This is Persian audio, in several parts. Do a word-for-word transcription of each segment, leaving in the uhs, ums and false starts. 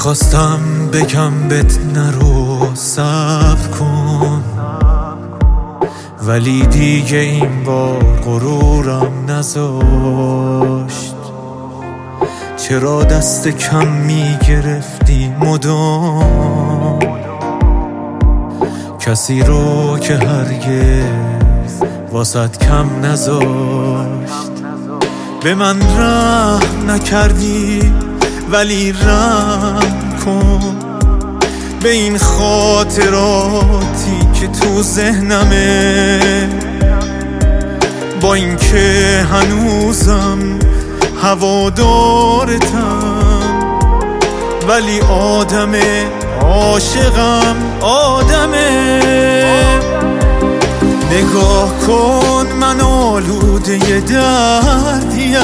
میخواستم بگم بهت نرو صبر کن، ولی دیگه این بار غرورم نذاشت. چرا دست کم میگرفتی مدام کسی رو که هرگز واسط کم نذاشت؟ به من رحم نکردی ولی رحم کن به این خاطراتی که تو ذهنمه، با اینکه هنوزم هوادارتم ولی آدمه، عاشقم آدمه. نگاه کن من آلوده دردیم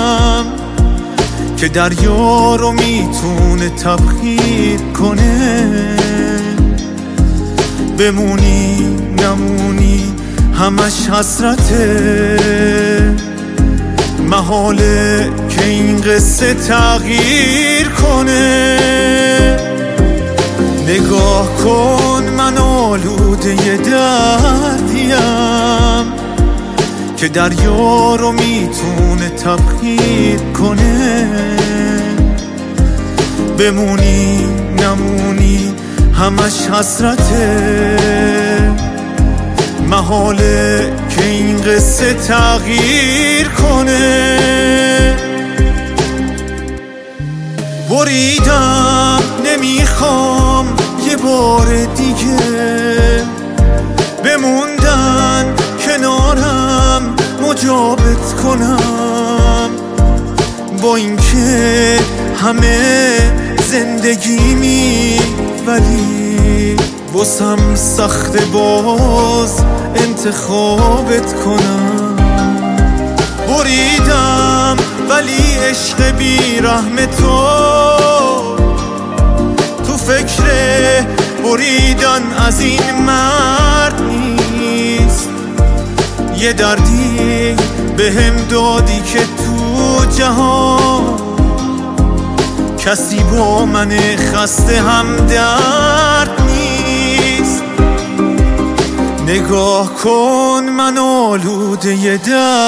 که دریا رو میتونه تبخیر کنه. بمونی نمونی همش حسرته، محاله که این قصه تغییر کنه. نگاه کن من آلوده دردیم که دریا رو میتونه تبخیر کنه. بمونی نمونی همش حسرته، محاله که این قصه تغییر کنه. بریدم نمیخوام یه بار دیگه بموندن کنارم مجابت کنم، با اینکه همه زندگیمی ولی واسم سخت باز انتخابت کنم. بریدم ولی عشق بی رحم تو تو فکر بریدن از این مرد نیست. یه دردی بهم دادی که تو جهان کسی با من خسته هم درد نیست. نگاه کن من آلوده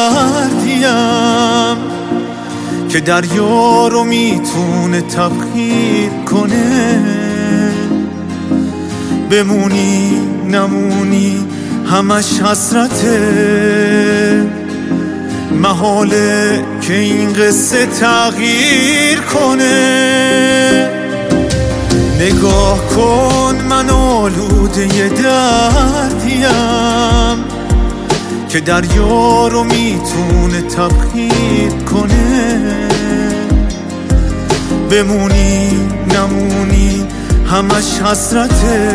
دردیم که دریا رو میتونه تبخیر کنه. بمونی نمونی همش حسرته، محاله که این قصه تغییر کنه. نگاه کن من آلوده دردیم که دریا رو میتونه تبخیر کنه. بمونی نمونی همش حسرته،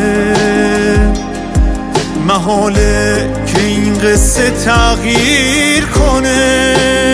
محاله که این قصه تغییر کنه.